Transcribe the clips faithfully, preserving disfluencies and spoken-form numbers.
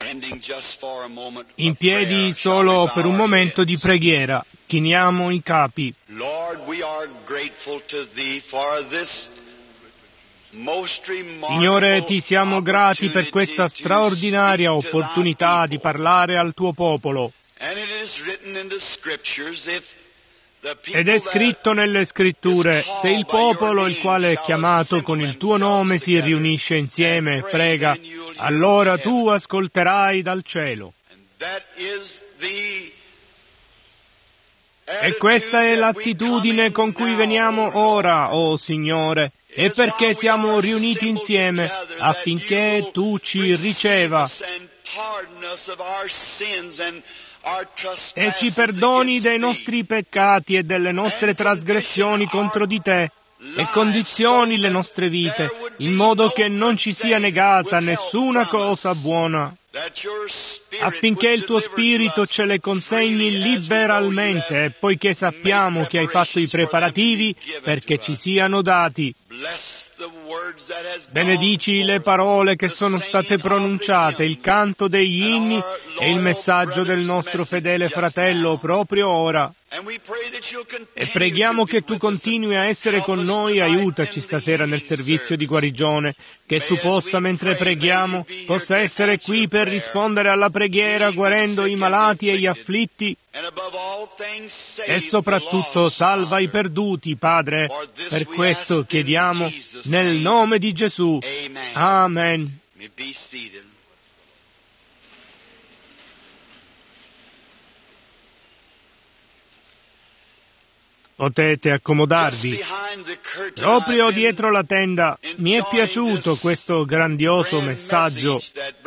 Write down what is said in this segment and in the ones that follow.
In piedi solo per un momento di preghiera. Chiniamo i capi. Signore, ti siamo grati per questa straordinaria opportunità di parlare al tuo popolo. Ed è scritto nelle scritture, se il popolo, il quale è chiamato con il tuo nome, si riunisce insieme e prega, allora tu ascolterai dal cielo. E questa è l'attitudine con cui veniamo ora, o Signore, e perché siamo riuniti insieme affinché tu ci riceva e ci perdoni dei nostri peccati e delle nostre trasgressioni contro di te e condizioni le nostre vite, in modo che non ci sia negata nessuna cosa buona, affinché il tuo Spirito ce le consegni liberalmente, e poiché sappiamo che hai fatto i preparativi perché ci siano dati. Benedici le parole che sono state pronunciate, il canto degli inni e il messaggio del nostro fedele fratello proprio ora. E preghiamo che tu continui a essere con noi, aiutaci stasera nel servizio di guarigione, che tu possa, mentre preghiamo, possa essere qui per rispondere alla preghiera, guarendo i malati e gli afflitti, e soprattutto salva i perduti, Padre. Per questo chiediamo nel nome di Gesù. Amen. Potete accomodarvi. Proprio dietro la tenda mi è piaciuto questo grandioso messaggio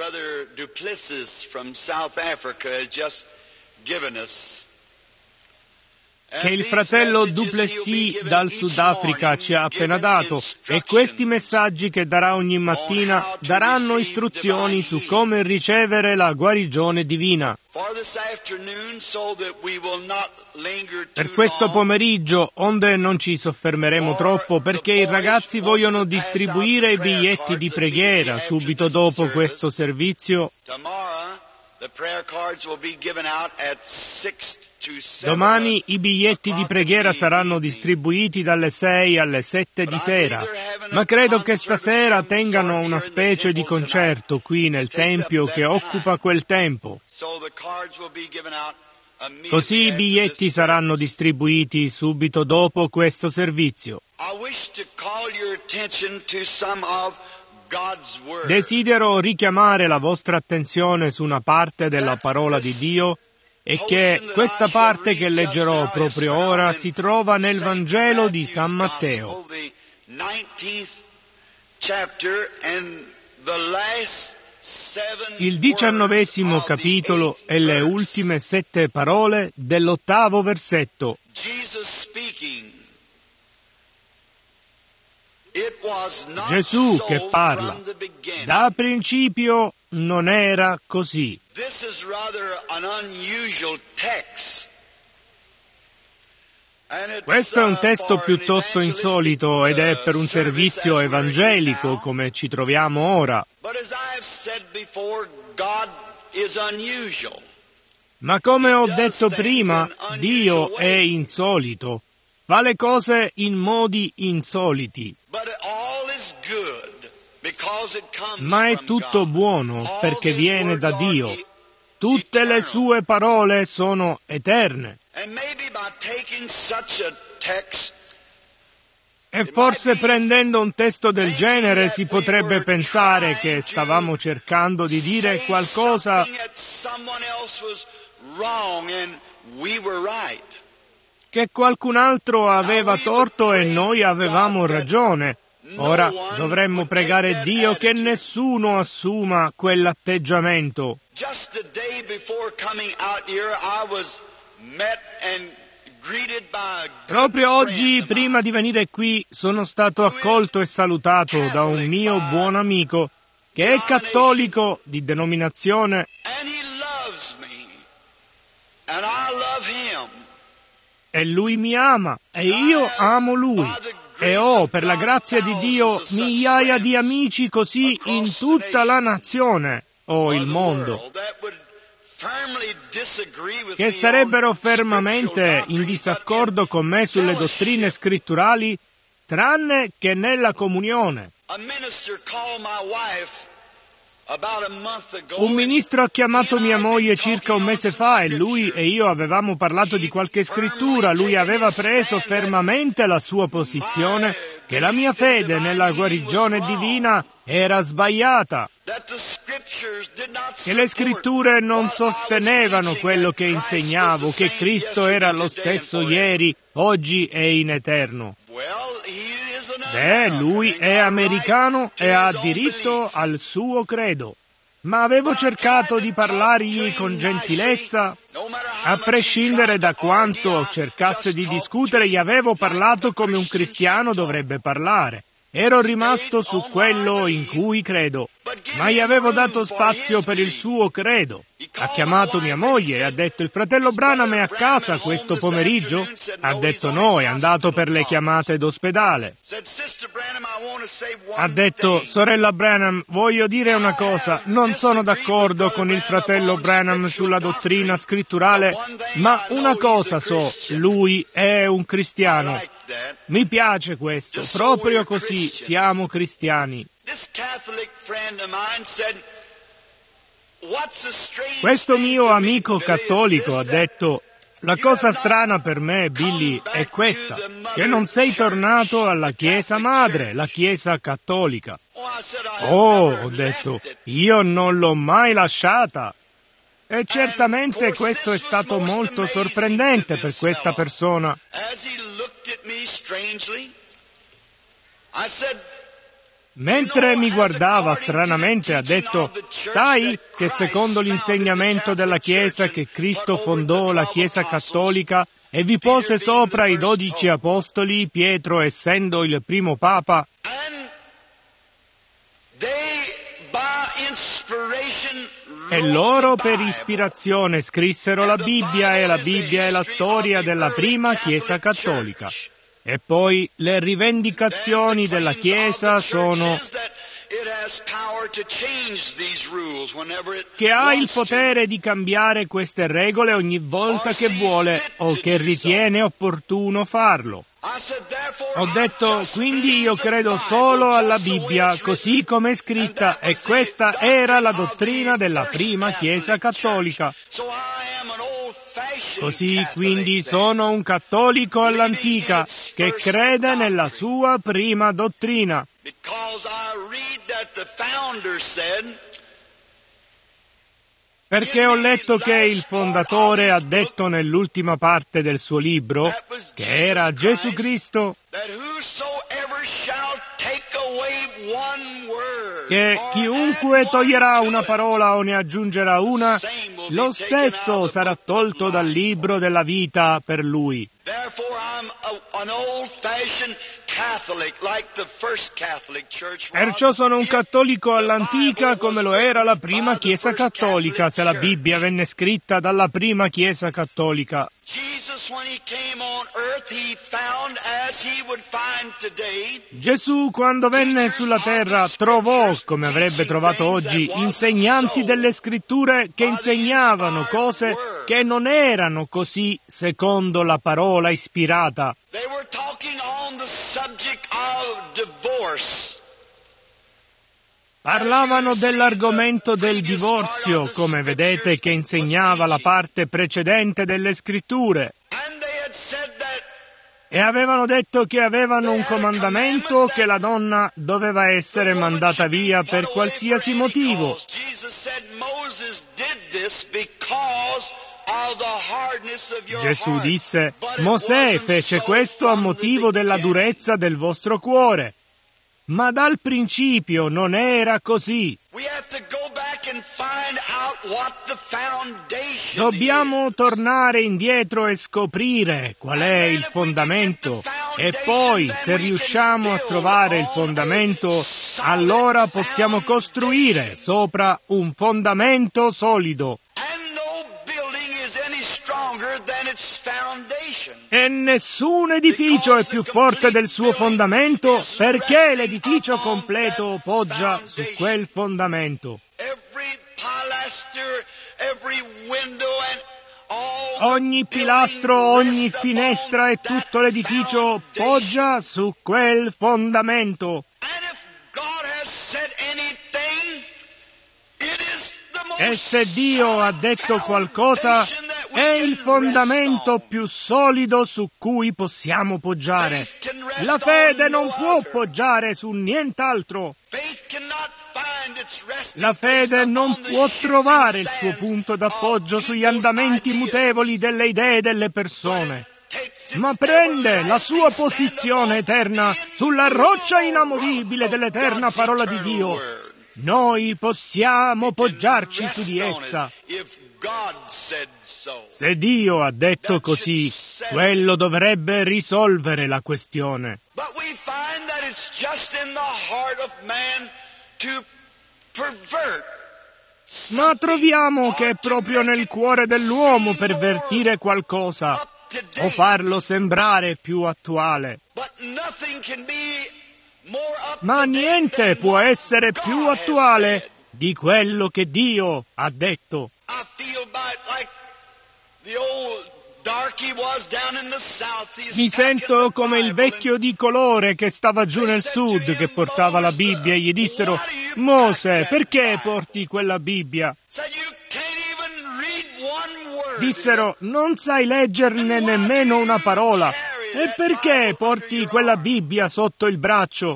che il fratello Duplessis dal Sudafrica ci ha appena dato, e questi messaggi che darà ogni mattina daranno istruzioni su come ricevere la guarigione divina. Per questo pomeriggio, onde non ci soffermeremo troppo, perché i ragazzi vogliono distribuire i biglietti di preghiera subito dopo questo servizio. Domani i biglietti di preghiera saranno distribuiti dalle sei alle sette di sera, ma credo che stasera tengano una specie di concerto qui nel tempio che occupa quel tempo. Così i biglietti saranno distribuiti subito dopo questo servizio. Desidero richiamare la vostra attenzione su una parte della parola di Dio, e che questa parte che leggerò proprio ora si trova nel Vangelo di San Matteo, il diciannovesimo capitolo e le ultime sette parole dell'ottavo versetto. Gesù che parla. Da principio non era così. Questo è un testo piuttosto insolito ed è per un servizio evangelico come ci troviamo ora. Ma come ho detto prima, Dio è insolito. Fa le cose in modi insoliti. Ma è tutto buono perché viene da Dio. Tutte le sue parole sono eterne. E forse prendendo un testo del genere si potrebbe pensare che stavamo cercando di dire qualcosa che qualcun altro aveva torto e noi avevamo ragione. Ora dovremmo pregare Dio che nessuno assuma quell'atteggiamento. Proprio oggi, prima di venire qui, sono stato accolto e salutato da un mio buon amico che è cattolico di denominazione e lui mi ama e io amo lui. E ho, per la grazia di Dio, migliaia di amici così in tutta la nazione. o il mondo, che sarebbero fermamente in disaccordo con me sulle dottrine scritturali, tranne che nella comunione. Un ministro ha chiamato mia moglie circa un mese fa e lui e io avevamo parlato di qualche scrittura. Lui aveva preso fermamente la sua posizione che la mia fede nella guarigione divina era sbagliata, che le scritture non sostenevano quello che insegnavo, che Cristo era lo stesso ieri, oggi e in eterno. Beh, lui è americano e ha diritto al suo credo. Ma avevo cercato di parlargli con gentilezza. A prescindere da quanto cercasse di discutere, gli avevo parlato come un cristiano dovrebbe parlare. Ero rimasto su quello in cui credo, ma gli avevo dato spazio per il suo credo. Ha chiamato mia moglie e ha detto: il fratello Branham è a casa questo pomeriggio? Ha detto no, è andato per le chiamate d'ospedale. Ha detto: sorella Branham, voglio dire una cosa, non sono d'accordo con il fratello Branham sulla dottrina scritturale, ma una cosa so, lui è un cristiano. Mi piace questo, proprio così siamo cristiani. Questo mio amico cattolico ha detto: la cosa strana per me, Billy, è questa, che non sei tornato alla Chiesa madre, la Chiesa cattolica. Oh, ho detto, io non l'ho mai lasciata. E certamente questo è stato molto sorprendente per questa persona. Mentre mi guardava stranamente, ha detto: sai che secondo l'insegnamento della Chiesa che Cristo fondò la Chiesa cattolica e vi pose sopra i dodici apostoli, Pietro essendo il primo Papa, e loro per ispirazione scrissero la Bibbia, e la Bibbia è la storia della prima Chiesa cattolica. E poi le rivendicazioni della Chiesa sono che ha il potere di cambiare queste regole ogni volta che vuole o che ritiene opportuno farlo. Ho detto, quindi io credo solo alla Bibbia, così come è scritta, e questa era la dottrina della prima Chiesa cattolica. Così quindi sono un cattolico all'antica che crede nella sua prima dottrina. Perché ho letto che il fondatore ha detto nell'ultima parte del suo libro, che era Gesù Cristo, che chiunque toglierà una parola o ne aggiungerà una, lo stesso sarà tolto dal libro della vita per lui. Perciò sono un cattolico all'antica come lo era la prima Chiesa cattolica, se la Bibbia venne scritta dalla prima Chiesa cattolica. Gesù, quando venne sulla terra, trovò, come avrebbe trovato oggi, insegnanti delle scritture che insegnavano cose che non erano così secondo la parola ispirata. Parlavano dell'argomento del divorzio, come vedete che insegnava la parte precedente delle scritture. E avevano detto che avevano un comandamento che la donna doveva essere mandata via per qualsiasi motivo. Gesù disse: Mosè fece questo a motivo della durezza del vostro cuore. Ma dal principio non era così. Dobbiamo tornare indietro e scoprire qual è il fondamento. E poi, se riusciamo a trovare il fondamento, allora possiamo costruire sopra un fondamento solido. E nessun edificio è più forte del suo fondamento, perché l'edificio completo poggia su quel fondamento. Ogni pilastro, ogni finestra e tutto l'edificio poggia su quel fondamento. E se Dio ha detto qualcosa, è il fondamento più solido su cui possiamo poggiare. La fede non può poggiare su nient'altro. La fede non può trovare il suo punto d'appoggio sugli andamenti mutevoli delle idee delle persone, ma prende la sua posizione eterna sulla roccia inamovibile dell'eterna parola di Dio. Noi possiamo poggiarci su di essa. Se Dio ha detto così, quello dovrebbe risolvere la questione. Ma troviamo che è proprio nel cuore dell'uomo pervertire qualcosa o farlo sembrare più attuale. Ma niente può essere più attuale di quello che Dio ha detto. Mi sento come il vecchio di colore che stava giù nel sud, che portava la Bibbia, e gli dissero: Mose, perché porti quella Bibbia? Dissero: non sai leggerne nemmeno una parola. E perché porti quella Bibbia sotto il braccio?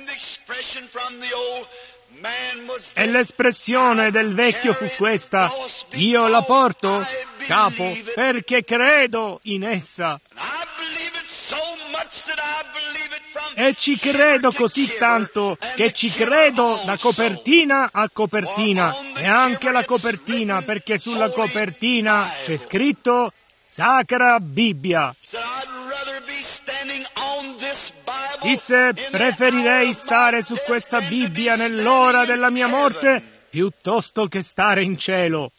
E l'espressione del vecchio fu questa: io la porto, capo, perché credo in essa. E ci credo così tanto che ci credo da copertina a copertina, e anche la copertina, perché sulla copertina c'è scritto Sacra Bibbia. Disse: preferirei stare su questa Bibbia nell'ora della mia morte piuttosto che stare in cielo.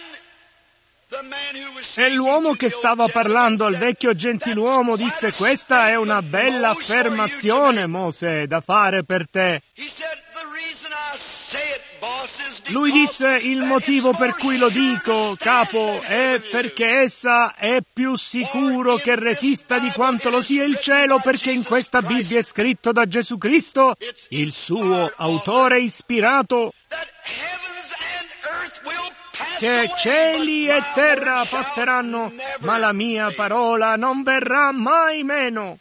E l'uomo che stava parlando al vecchio gentiluomo disse: questa è una bella affermazione, Mose, da fare per te. Lui disse: il motivo per cui lo dico, capo, è perché essa è più sicuro che resista di quanto lo sia il cielo, perché in questa Bibbia è scritto da Gesù Cristo, il suo autore ispirato, che cieli e terra passeranno, ma la mia parola non verrà mai meno.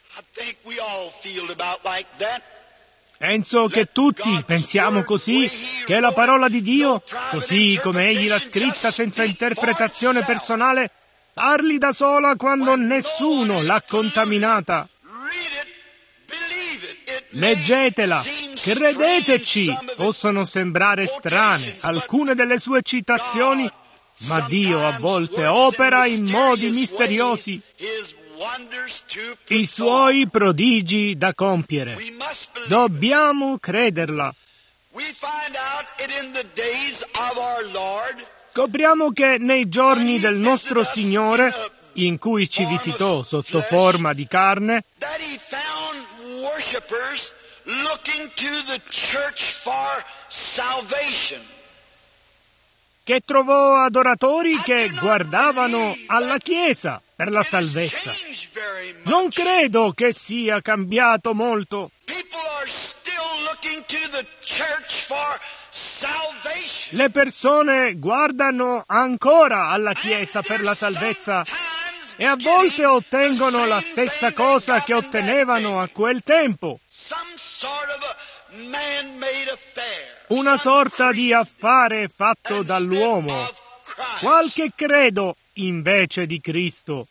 Penso che tutti pensiamo così, che la parola di Dio, così come Egli l'ha scritta senza interpretazione personale, parli da sola quando nessuno l'ha contaminata. Leggetela, credeteci. Possono sembrare strane alcune delle sue citazioni, ma Dio a volte opera in modi misteriosi, i suoi prodigi da compiere. Dobbiamo crederla. Scopriamo che nei giorni del nostro Signore, in cui ci visitò sotto forma di carne, che trovò adoratori che guardavano alla Chiesa per la salvezza. Non credo che sia cambiato molto. Le persone guardano ancora alla Chiesa per la salvezza e a volte ottengono la stessa cosa che ottenevano a quel tempo. Una sorta di affare fatto dall'uomo, qualche credo invece di Cristo.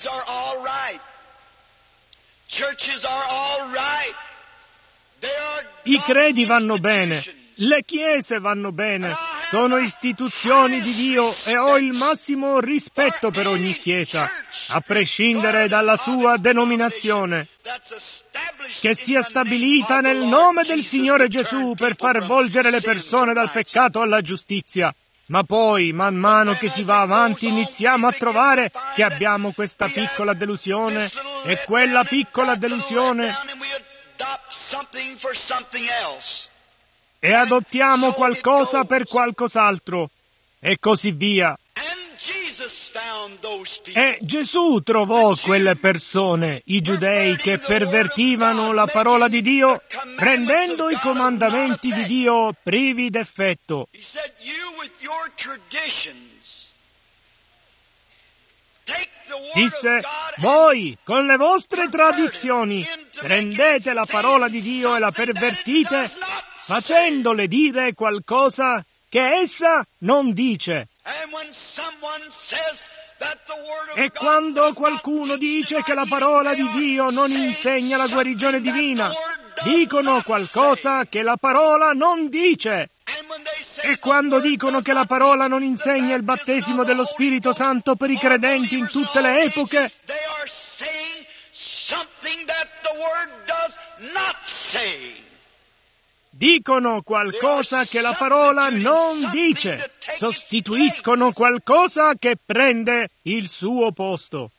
I credi vanno bene, le chiese vanno bene, sono istituzioni di Dio e ho il massimo rispetto per ogni chiesa, a prescindere dalla sua denominazione, che sia stabilita nel nome del Signore Gesù per far volgere le persone dal peccato alla giustizia. Ma poi, man mano che si va avanti, iniziamo a trovare che abbiamo questa piccola delusione e quella piccola delusione e adottiamo qualcosa per qualcos'altro e così via. E Gesù trovò quelle persone, i giudei, che pervertivano la parola di Dio, rendendo i comandamenti di Dio privi d'effetto. Disse, voi, con le vostre tradizioni, prendete la parola di Dio e la pervertite, facendole dire qualcosa che essa non dice. E quando qualcuno dice che la parola di Dio non insegna la guarigione divina, dicono qualcosa che la parola non dice. E quando dicono che la parola non insegna il battesimo dello Spirito Santo per i credenti in tutte le epoche, dicono qualcosa che la parola non dice, sostituiscono qualcosa che prende il suo posto.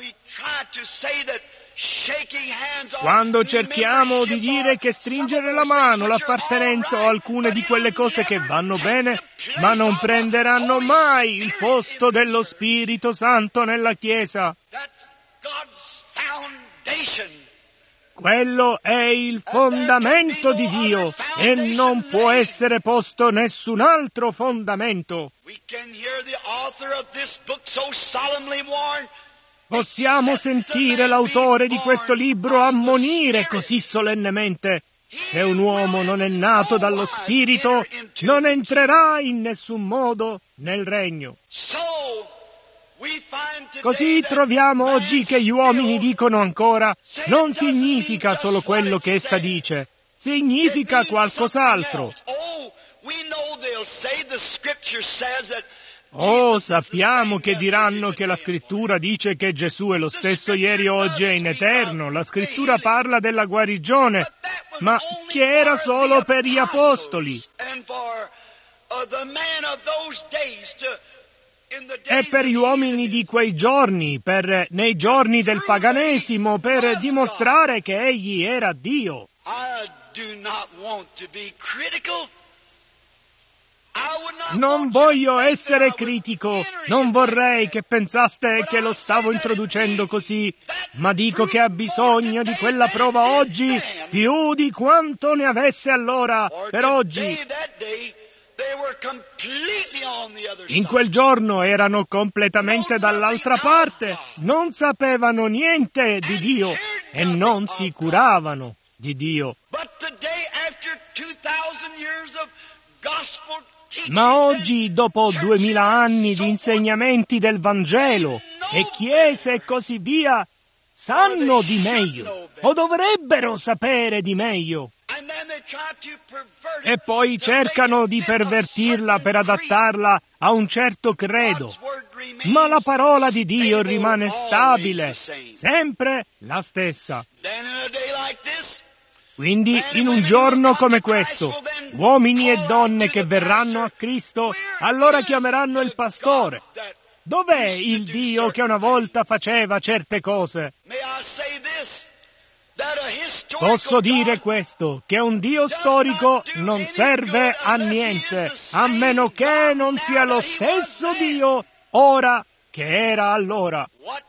Quando cerchiamo di dire che stringere la mano, l'appartenenza o alcune di quelle cose che vanno bene, ma non prenderanno mai il posto dello Spirito Santo nella Chiesa. Quello è il fondamento di Dio e non può essere posto nessun altro fondamento. Possiamo sentire l'autore di questo libro ammonire così solennemente: se un uomo non è nato dallo Spirito, non entrerà in nessun modo nel regno. Così troviamo oggi che gli uomini dicono ancora: non significa solo quello che essa dice, significa qualcos'altro. Oh, sappiamo che diranno che la Scrittura dice che Gesù è lo stesso ieri, oggi e in eterno. La Scrittura parla della guarigione, ma che era solo per gli apostoli. E per gli uomini di quei giorni, per nei giorni del paganesimo, per dimostrare che egli era Dio. Non voglio essere critico, non vorrei che pensaste che lo stavo introducendo così, ma dico che ha bisogno di quella prova oggi più di quanto ne avesse allora per oggi. In quel giorno erano completamente dall'altra parte, non sapevano niente di Dio e non si curavano di Dio. Ma oggi, dopo duemila anni di insegnamenti del Vangelo e chiese e così via, sanno di meglio, o dovrebbero sapere di meglio. E poi cercano di pervertirla per adattarla a un certo credo. Ma la parola di Dio rimane stabile, sempre la stessa. Quindi, in un giorno come questo, uomini e donne che verranno a Cristo, allora chiameranno il pastore. Dov'è il Dio che una volta faceva certe cose? Posso dire questo, che un Dio storico non serve a niente, a meno che non sia lo stesso Dio ora che era allora.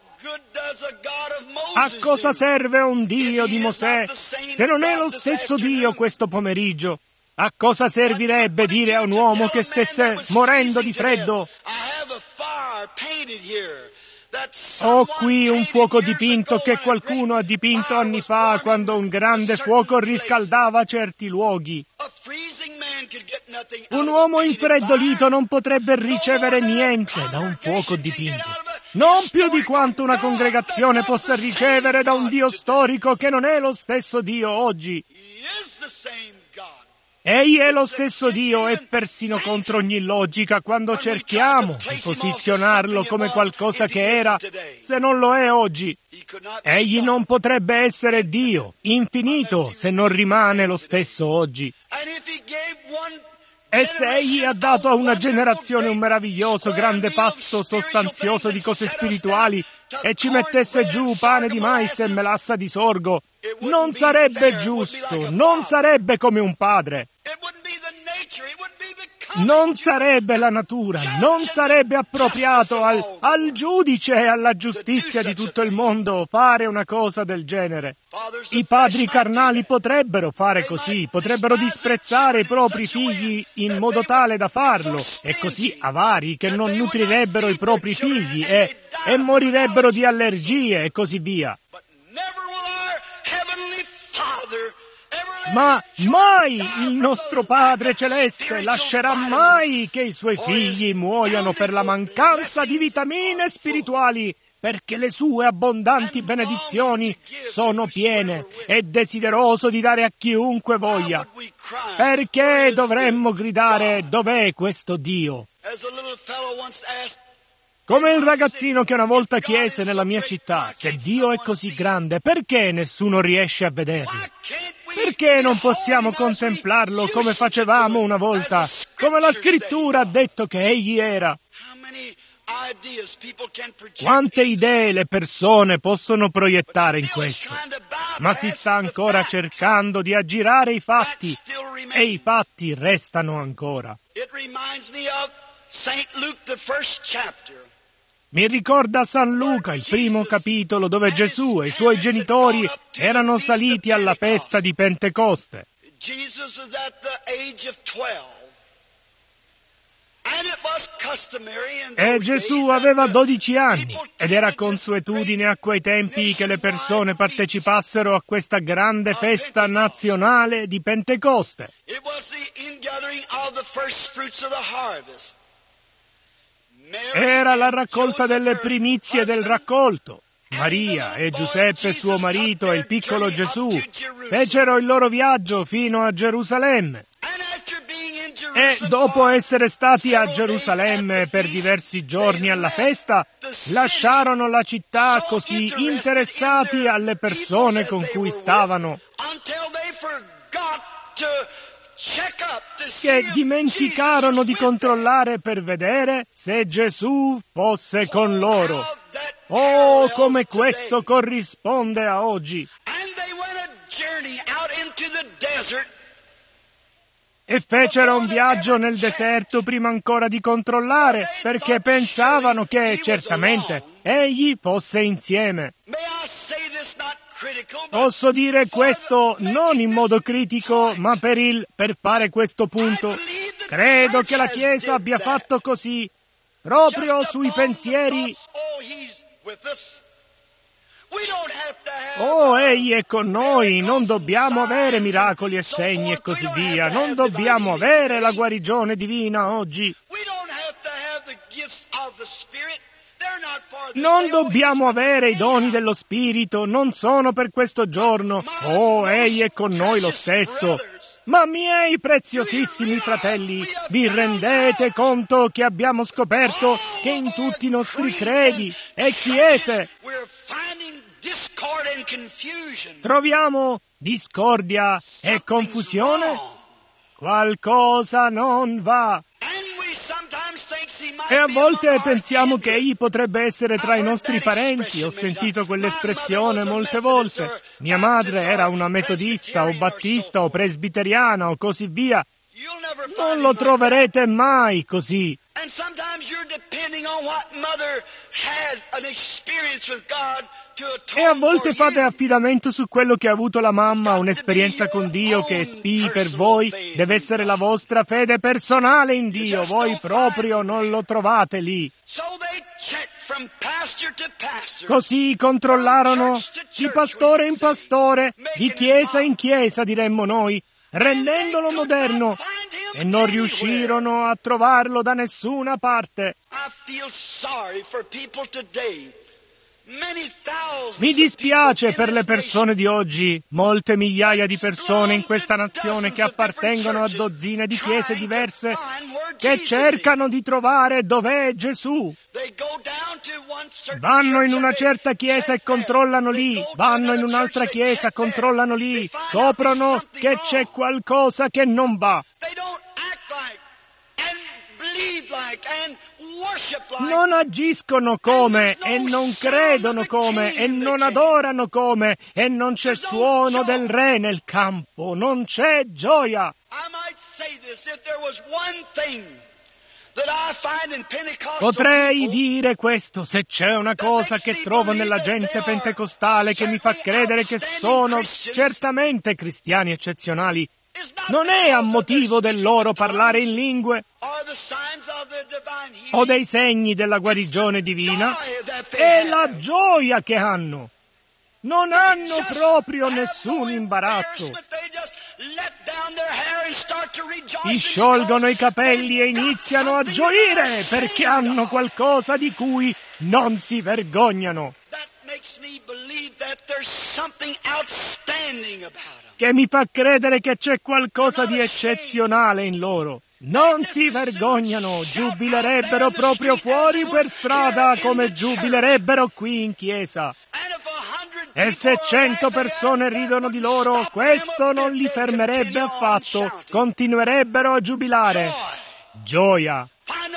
A cosa serve un Dio di Mosè se non è lo stesso Dio questo pomeriggio? A cosa servirebbe dire a un uomo che stesse morendo di freddo: ho qui un fuoco dipinto che qualcuno ha dipinto anni fa, quando un grande fuoco riscaldava certi luoghi. Un uomo infreddolito non potrebbe ricevere niente da un fuoco dipinto, non più di quanto una congregazione possa ricevere da un Dio storico che non è lo stesso Dio oggi. Egli è lo stesso Dio e persino contro ogni logica, quando cerchiamo di posizionarlo come qualcosa che era, se non lo è oggi. Egli non potrebbe essere Dio, infinito, se non rimane lo stesso oggi. E se egli ha dato a una generazione un meraviglioso grande pasto sostanzioso di cose spirituali e ci mettesse giù pane di mais e melassa di sorgo, non sarebbe giusto, non sarebbe come un padre. Non sarebbe la natura, non sarebbe appropriato al, al giudice e alla giustizia di tutto il mondo fare una cosa del genere. I padri carnali potrebbero fare così, potrebbero disprezzare i propri figli in modo tale da farlo, e così avari che non nutrirebbero i propri figli e, e morirebbero di allergie e così via. Ma mai il nostro Padre Celeste lascerà mai che i suoi figli muoiano per la mancanza di vitamine spirituali, perché le sue abbondanti benedizioni sono piene e desideroso di dare a chiunque voglia. Perché dovremmo gridare: dov'è questo Dio? Come il ragazzino che una volta chiese nella mia città: se Dio è così grande, perché nessuno riesce a vederlo? Perché non possiamo contemplarlo come facevamo una volta, come la Scrittura ha detto che Egli era? Quante idee le persone possono proiettare in questo, ma si sta ancora cercando di aggirare i fatti, e i fatti restano ancora. Mi ricorda San Luca, il primo capitolo, dove Gesù e i suoi genitori erano saliti alla festa di Pentecoste. E Gesù aveva dodici anni, ed era consuetudine a quei tempi che le persone partecipassero a questa grande festa nazionale di Pentecoste. Era la raccolta delle primizie del raccolto. Maria e Giuseppe suo marito e il piccolo Gesù fecero il loro viaggio fino a Gerusalemme. E dopo essere stati a Gerusalemme per diversi giorni alla festa, lasciarono la città così interessati alle persone con cui stavano, che dimenticarono di controllare per vedere se Gesù fosse con loro. Oh, come questo corrisponde a oggi! E fecero un viaggio nel deserto prima ancora di controllare, perché pensavano che, certamente, Egli fosse insieme. Posso dire questo non in modo critico, ma per il per fare questo punto. Credo che la Chiesa abbia fatto così, proprio sui pensieri. Oh, Egli è con noi, non dobbiamo avere miracoli e segni e così via, non dobbiamo avere la guarigione divina oggi. Non dobbiamo avere i doni dello Spirito, non sono per questo giorno. Oh, Egli è con noi lo stesso. Ma miei preziosissimi fratelli, vi rendete conto che abbiamo scoperto che in tutti i nostri credi e chiese troviamo discordia e confusione? Qualcosa non va. E a volte pensiamo che Egli potrebbe essere tra i nostri parenti. Ho sentito quell'espressione molte volte. Mia madre era una metodista o battista o presbiteriana o così via. Non lo troverete mai così. E a volte fate affidamento su quello che ha avuto la mamma, un'esperienza con Dio che spii per voi, deve essere la vostra fede personale in Dio, voi proprio non lo trovate lì. Così controllarono di pastore in pastore, di chiesa in chiesa, diremmo noi, rendendolo moderno, e non riuscirono a trovarlo da nessuna parte. Mi dispiace per le persone di oggi, molte migliaia di persone in questa nazione che appartengono a dozzine di chiese diverse, che cercano di trovare dov'è Gesù. Vanno in una certa chiesa e controllano lì, vanno in un'altra chiesa, controllano lì, scoprono che c'è qualcosa che non va. Non agiscono come e non credono come e non adorano come e non c'è suono del re nel campo, non c'è gioia. Potrei dire questo, se c'è una cosa che trovo nella gente pentecostale che mi fa credere che sono certamente cristiani eccezionali, non è a motivo del loro parlare in lingue o dei segni della guarigione divina, è la gioia che hanno. Non hanno proprio nessun imbarazzo. Si sciolgono i capelli e iniziano a gioire perché hanno qualcosa di cui non si vergognano. Che mi fa credere che c'è qualcosa di eccezionale in loro. Non si vergognano, giubilerebbero proprio fuori per strada come giubilerebbero qui in chiesa. E se cento persone ridono di loro, questo non li fermerebbe affatto, continuerebbero a giubilare. Gioia.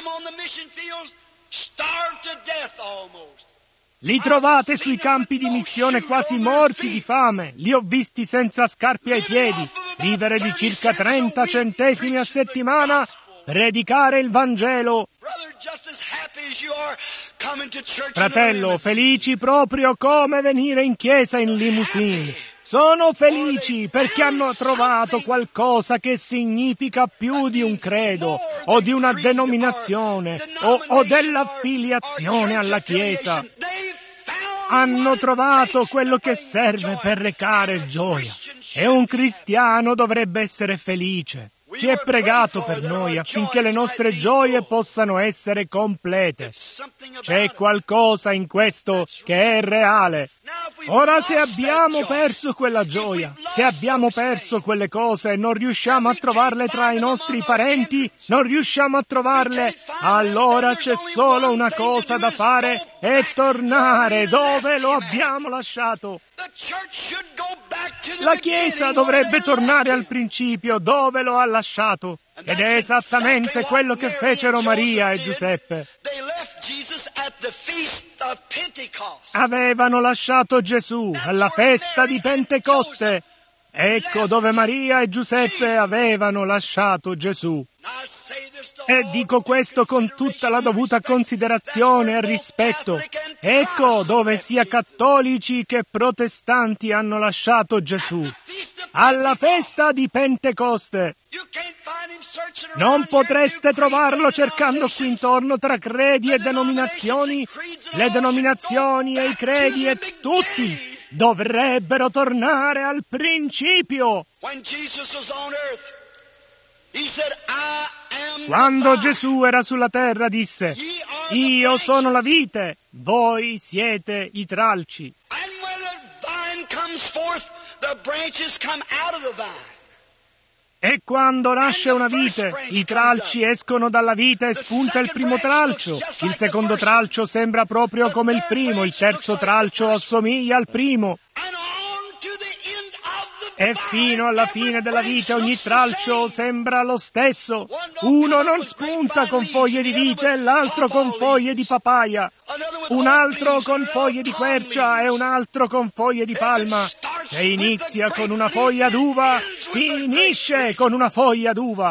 Li trovate sui campi di missione quasi morti di fame. Li ho visti senza scarpe ai piedi, vivere di circa trenta centesimi a settimana, predicare il Vangelo. Fratello, felici proprio come venire in chiesa in limousine. Sono felici perché hanno trovato qualcosa che significa più di un credo, o di una denominazione, o, o dell'affiliazione alla Chiesa. Hanno trovato quello che serve per recare gioia. E un cristiano dovrebbe essere felice. Si è pregato per noi affinché le nostre gioie possano essere complete. C'è qualcosa in questo che è reale. Ora, se abbiamo perso quella gioia, se abbiamo perso quelle cose e non riusciamo a trovarle tra i nostri parenti, non riusciamo a trovarle, allora c'è solo una cosa da fare e tornare dove lo abbiamo lasciato. La Chiesa dovrebbe tornare al principio dove lo ha lasciato. Ed è esattamente quello che fecero Maria e Giuseppe. Avevano lasciato Gesù alla festa di Pentecoste. Ecco dove Maria e Giuseppe avevano lasciato Gesù. E dico questo con tutta la dovuta considerazione e rispetto. Ecco dove sia cattolici che protestanti hanno lasciato Gesù. Alla festa di Pentecoste. Non potreste trovarlo cercando qui intorno tra credi e denominazioni. Le denominazioni e i credi e tutti dovrebbero tornare al principio. Quando Gesù era sulla terra disse: io sono la vite, voi siete i tralci. E quando nasce una vite, i tralci escono dalla vite e spunta il primo tralcio. Il secondo tralcio sembra proprio come il primo, il terzo tralcio assomiglia al primo. E fino alla fine della vite ogni tralcio sembra lo stesso. Uno non spunta con foglie di vite e l'altro con foglie di papaya. Un altro con foglie di quercia e un altro con foglie di palma. Se inizia con una foglia d'uva, finisce con una foglia d'uva.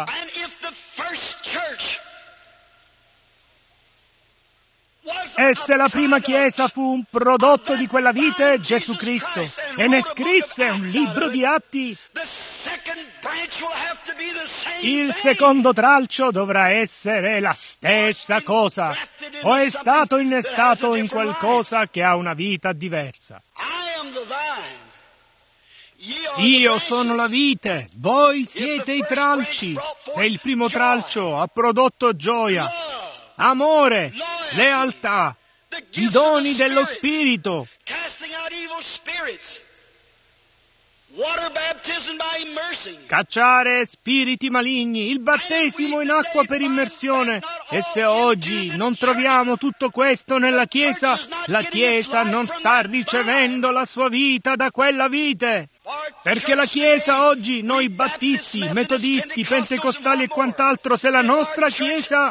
E se la prima Chiesa fu un prodotto di quella vite, Gesù Cristo, e ne scrisse un libro di atti, il secondo tralcio dovrà essere la stessa cosa, o è stato innestato in qualcosa che ha una vita diversa. Io sono la vite, voi siete i tralci. Se il primo tralcio ha prodotto gioia, amore, lealtà, i doni dello Spirito, cacciare spiriti maligni, il battesimo in acqua per immersione. E se oggi non troviamo tutto questo nella Chiesa, la Chiesa non sta ricevendo la sua vita da quella vite. Perché la Chiesa oggi, noi battisti, metodisti, pentecostali e quant'altro, se la nostra Chiesa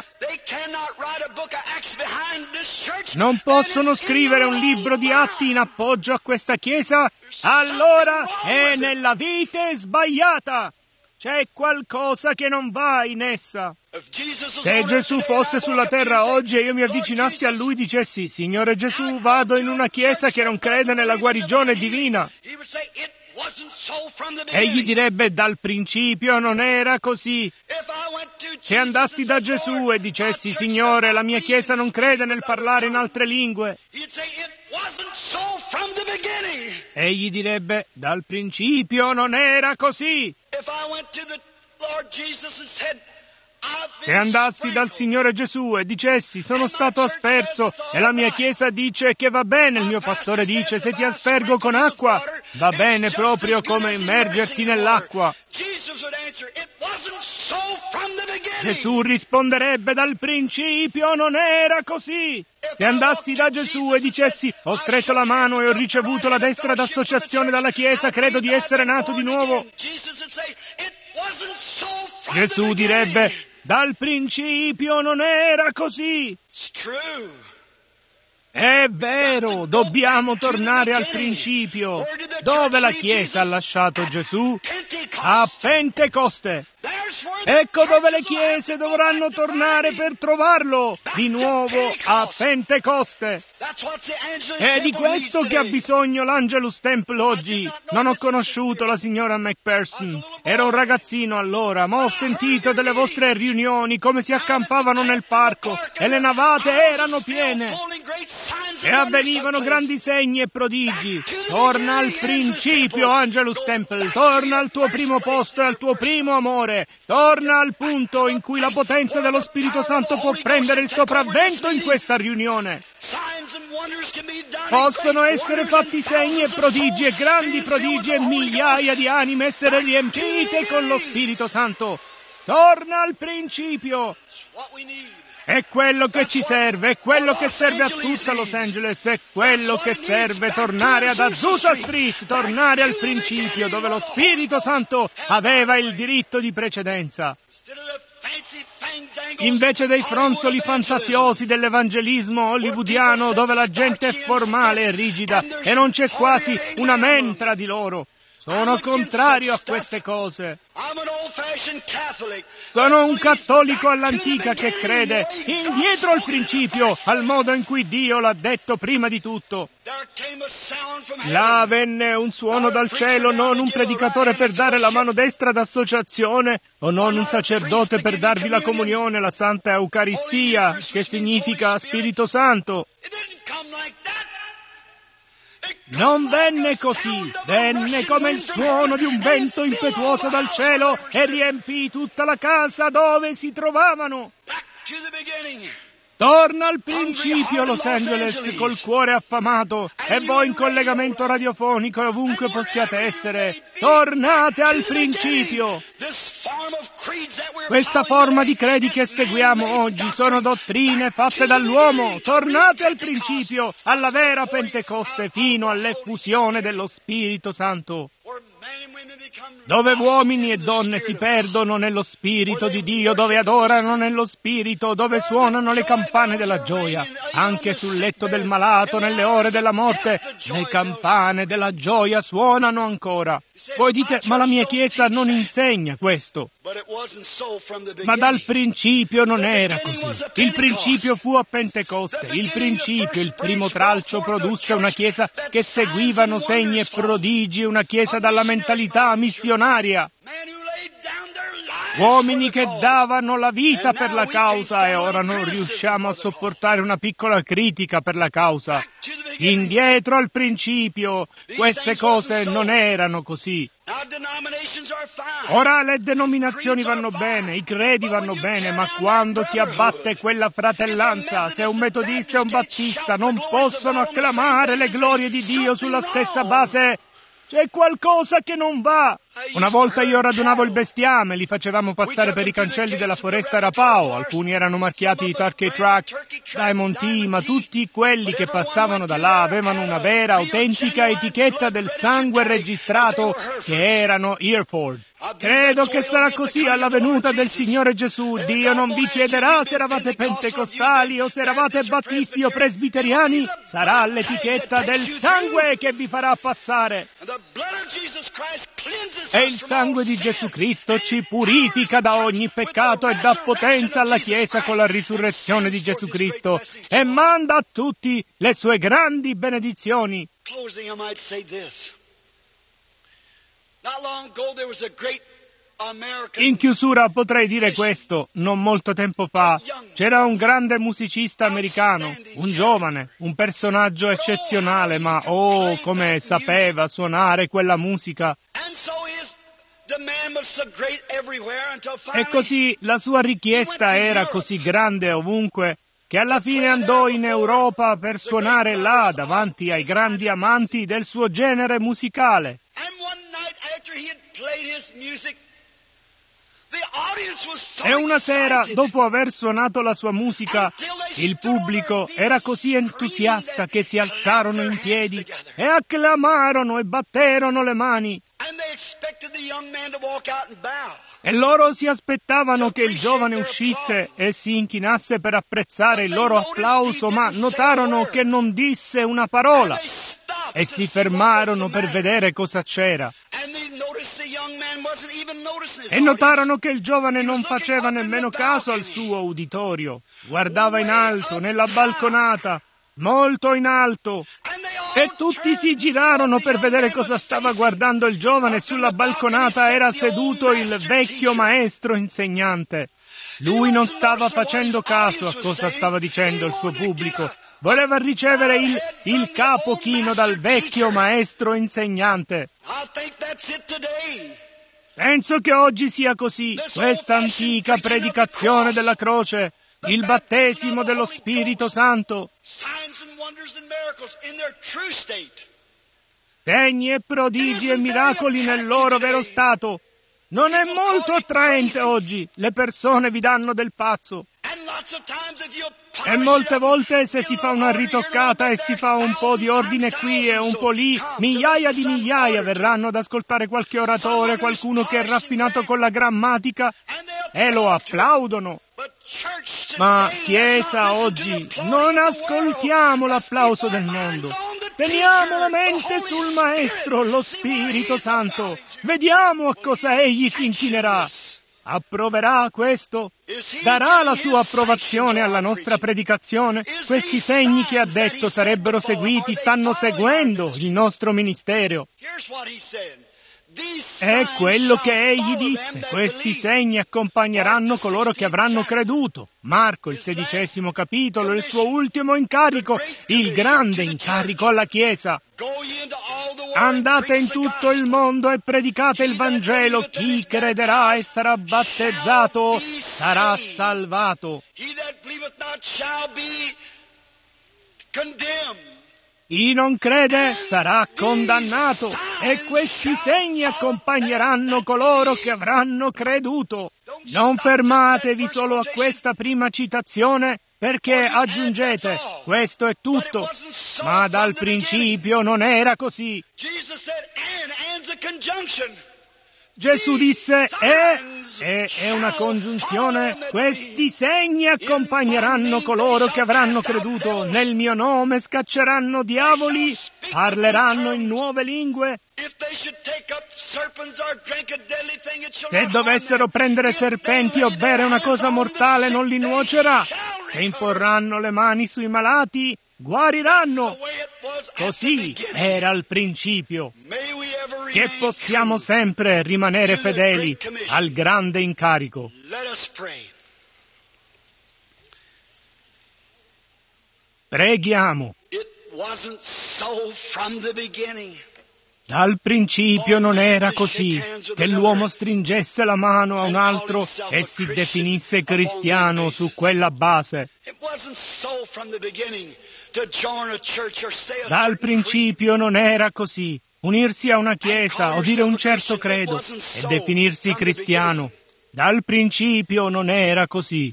non possono scrivere un libro di atti in appoggio a questa Chiesa, allora è nella vite sbagliata. C'è qualcosa che non va in essa. Se Gesù fosse sulla terra oggi e io mi avvicinassi a Lui e dicessi: Signore Gesù, vado in una chiesa che non crede nella guarigione divina, egli direbbe: dal principio non era così. Se andassi da Gesù e dicessi: Signore, la mia chiesa non crede nel parlare in altre lingue, egli direbbe: dal principio non era così. Se andassi dal Signore Gesù e dicessi: sono stato asperso e la mia chiesa dice che va bene, il mio pastore dice: se ti aspergo con acqua va bene proprio come immergerti nell'acqua, Gesù risponderebbe: dal principio non era così. Se andassi da Gesù e dicessi: ho stretto la mano e ho ricevuto la destra d'associazione dalla chiesa, credo di essere nato di nuovo, Gesù direbbe: dal principio non era così. È vero, dobbiamo tornare al principio. Dove la Chiesa ha lasciato Gesù? A Pentecoste. Ecco dove le chiese dovranno tornare per trovarlo, di nuovo a Pentecoste. È di questo che ha bisogno l'Angelus Temple oggi. Non ho conosciuto la signora McPherson. Ero un ragazzino allora, ma ho sentito delle vostre riunioni come si accampavano nel parco e le navate erano piene e avvenivano grandi segni e prodigi. Torna al principio, Angelus Temple, torna al tuo primo posto e al tuo primo amore. Torna al punto in cui la potenza dello Spirito Santo può prendere il sopravvento in questa riunione. Possono essere fatti segni e prodigi e grandi prodigi e migliaia di anime essere riempite con lo Spirito Santo. Torna al principio. È quello che ci serve, è quello che serve a tutta Los Angeles, è quello che serve tornare ad Azusa Street, tornare al principio dove lo Spirito Santo aveva il diritto di precedenza. Invece dei fronzoli fantasiosi dell'evangelismo hollywoodiano dove la gente è formale e rigida e non c'è quasi una mente tra di loro. Sono contrario a queste cose. Sono un cattolico all'antica che crede indietro al principio, al modo in cui Dio l'ha detto prima di tutto. Là venne un suono dal cielo, non un predicatore per dare la mano destra d'associazione, o non un sacerdote per darvi la comunione, la Santa Eucaristia, che significa Spirito Santo. Non venne così, venne come il suono di un vento impetuoso dal cielo e riempì tutta la casa dove si trovavano. Torna al principio, Los Angeles, col cuore affamato, e voi in collegamento radiofonico e ovunque possiate essere. Tornate al principio. Questa forma di credi che seguiamo oggi sono dottrine fatte dall'uomo. Tornate al principio, alla vera Pentecoste, fino all'effusione dello Spirito Santo, dove uomini e donne si perdono nello Spirito di Dio, dove adorano nello Spirito, dove suonano le campane della gioia. Anche sul letto del malato, nelle ore della morte, le campane della gioia suonano ancora. Voi dite: ma la mia Chiesa non insegna questo. Ma dal principio non era così. Il principio fu a Pentecoste. Il principio, il primo tralcio, produsse una Chiesa che seguivano segni e prodigi, una Chiesa dalla mentalità missionaria. Uomini che davano la vita per la causa, e ora non riusciamo a sopportare una piccola critica per la causa. Indietro al principio, queste cose non erano così. Ora le denominazioni vanno bene, i credi vanno bene, ma quando si abbatte quella fratellanza, se un metodista e un battista non possono acclamare le glorie di Dio sulla stessa base, c'è qualcosa che non va. Una volta io radunavo il bestiame, li facevamo passare per i cancelli della foresta Arapaho, alcuni erano marchiati di Turkey Truck, Diamond T, ma tutti quelli che passavano da là avevano una vera, autentica etichetta del sangue registrato che erano Hereford. Credo che sarà così alla venuta del Signore Gesù. Dio non vi chiederà se eravate pentecostali o se eravate battisti o presbiteriani. Sarà l'etichetta del sangue che vi farà passare. E il sangue di Gesù Cristo ci purifica da ogni peccato e dà potenza alla Chiesa con la risurrezione di Gesù Cristo e manda a tutti le sue grandi benedizioni. In chiusura potrei dire questo. Non molto tempo fa c'era un grande musicista americano, un giovane, un personaggio eccezionale, ma oh, come sapeva suonare quella musica. E così la sua richiesta era così grande ovunque che alla fine andò in Europa per suonare là davanti ai grandi amanti del suo genere musicale. E una sera, dopo aver suonato la sua musica, il pubblico era così entusiasta che si alzarono in piedi e acclamarono e batterono le mani. E loro si aspettavano che il giovane uscisse e si inchinasse per apprezzare il loro applauso, ma notarono che non disse una parola e si fermarono per vedere cosa c'era. E notarono che il giovane non faceva nemmeno caso al suo uditorio. Guardava in alto, nella balconata, molto in alto. E tutti si girarono per vedere cosa stava guardando il giovane. Sulla balconata era seduto il vecchio maestro insegnante. Lui non stava facendo caso a cosa stava dicendo il suo pubblico. Voleva ricevere il, il capo chino dal vecchio maestro insegnante. Penso che oggi sia così. Questa antica predicazione della croce, il battesimo dello Spirito Santo, segni e prodigi e miracoli nel loro vero stato, non è molto attraente oggi. Le persone vi danno del pazzo. E molte volte se si fa una ritoccata e si fa un po' di ordine qui e un po' lì, migliaia di migliaia verranno ad ascoltare qualche oratore, qualcuno che è raffinato con la grammatica, e lo applaudono. Ma Chiesa oggi, non ascoltiamo l'applauso del mondo. Teniamo la mente sul Maestro, lo Spirito Santo. Vediamo a cosa Egli si inchinerà. Approverà questo? Darà la sua approvazione alla nostra predicazione? Questi segni che ha detto sarebbero seguiti stanno seguendo il nostro ministero. È quello che egli disse. Questi segni accompagneranno coloro che avranno creduto. Marco, il sedicesimo capitolo, il suo ultimo incarico, il grande incarico alla Chiesa. Andate in tutto il mondo e predicate il Vangelo. Chi crederà e sarà battezzato sarà salvato. Chi non crede sarà condannato, e questi segni accompagneranno coloro che avranno creduto. Non fermatevi solo a questa prima citazione, perché aggiungete, questo è tutto, ma dal principio non era così. Gesù disse, e, e è una congiunzione, questi segni accompagneranno coloro che avranno creduto, nel mio nome scacceranno diavoli, parleranno in nuove lingue. Se dovessero prendere serpenti o bere una cosa mortale non li nuocerà. Se imporranno le mani sui malati, guariranno. Così era al principio. Che possiamo sempre rimanere fedeli al grande incarico. Preghiamo. Dal principio non era così, che l'uomo stringesse la mano a un altro e si definisse cristiano su quella base. Dal principio non era così. Unirsi a una chiesa o dire un certo credo e definirsi cristiano. Dal principio non era così.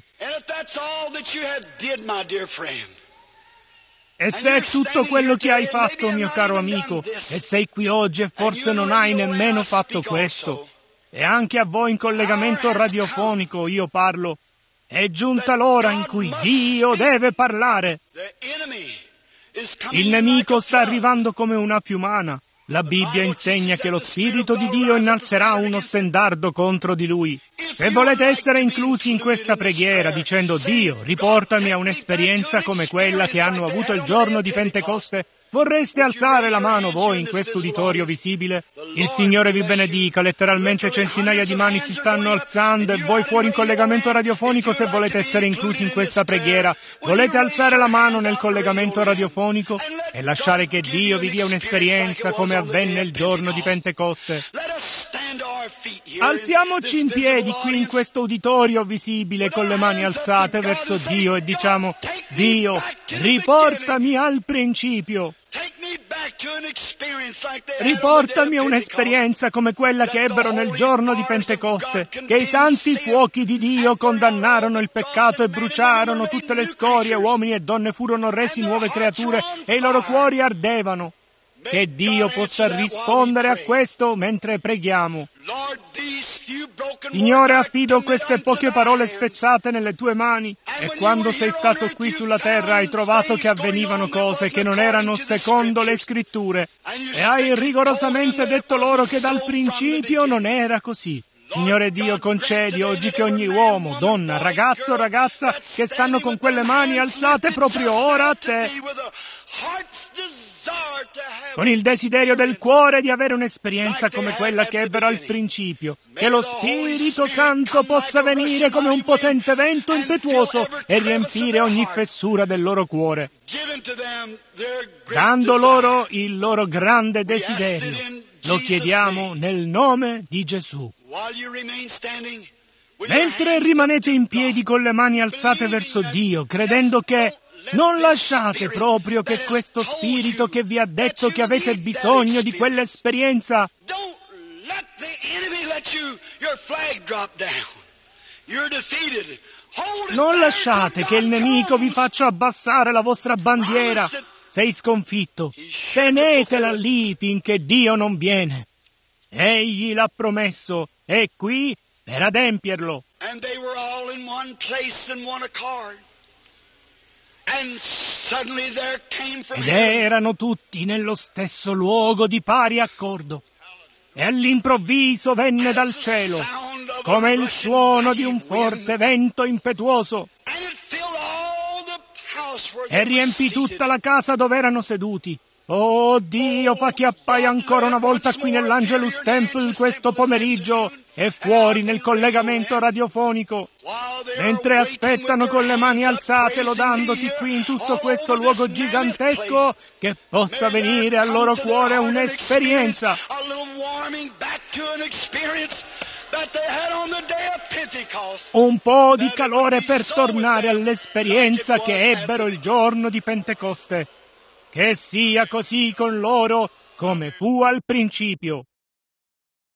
E se è tutto quello che hai fatto, mio caro amico, e sei qui oggi e forse non hai nemmeno fatto questo, E anche a voi in collegamento radiofonico io parlo. È giunta l'ora in cui Dio deve parlare. Il nemico sta arrivando come una fiumana. La Bibbia insegna che lo Spirito di Dio innalzerà uno stendardo contro di lui. Se volete essere inclusi in questa preghiera dicendo Dio, riportami a un'esperienza come quella che hanno avuto il giorno di Pentecoste, vorreste alzare la mano voi in questo uditorio visibile? Il Signore vi benedica, letteralmente centinaia di mani si stanno alzando e voi fuori in collegamento radiofonico, se volete essere inclusi in questa preghiera, volete alzare la mano nel collegamento radiofonico e lasciare che Dio vi dia un'esperienza come avvenne il giorno di Pentecoste. Alziamoci in piedi qui in questo uditorio visibile con le mani alzate verso Dio e diciamo: Dio, riportami al principio. Riportami a un'esperienza come quella che ebbero nel giorno di Pentecoste, che i santi fuochi di Dio condannarono il peccato e bruciarono tutte le scorie, uomini e donne furono resi nuove creature e i loro cuori ardevano. Che Dio possa rispondere a questo mentre preghiamo. Signore, affido queste poche parole spezzate nelle tue mani, e quando sei stato qui sulla terra hai trovato che avvenivano cose che non erano secondo le scritture, e hai rigorosamente detto loro che dal principio non era così. Signore Dio, concedi oggi che ogni uomo, donna, ragazzo o ragazza che stanno con quelle mani alzate proprio ora a te, con il desiderio del cuore di avere un'esperienza come quella che ebbero al principio, che lo Spirito Santo possa venire come un potente vento impetuoso e riempire ogni fessura del loro cuore, dando loro il loro grande desiderio. Lo chiediamo nel nome di Gesù. Mentre rimanete in piedi con le mani alzate verso Dio, credendo che non lasciate proprio che questo Spirito che vi ha detto che avete bisogno di quell'esperienza non lasciate che il nemico vi faccia abbassare la vostra bandiera. Sei sconfitto. Tenetela lì finché Dio non viene. Egli l'ha promesso, è qui per adempierlo. Ed erano tutti nello stesso luogo di pari accordo. E all'improvviso venne dal cielo, come il suono di un forte vento impetuoso, e riempì tutta la casa dove erano seduti. Oh Dio, fa che appaia ancora una volta qui nell'Angelus Temple questo pomeriggio e fuori nel collegamento radiofonico, mentre aspettano con le mani alzate lodandoti qui in tutto questo luogo gigantesco, che possa venire al loro cuore un'esperienza, un po' di calore per tornare all'esperienza che ebbero il giorno di Pentecoste. Che sia così con loro come fu al principio.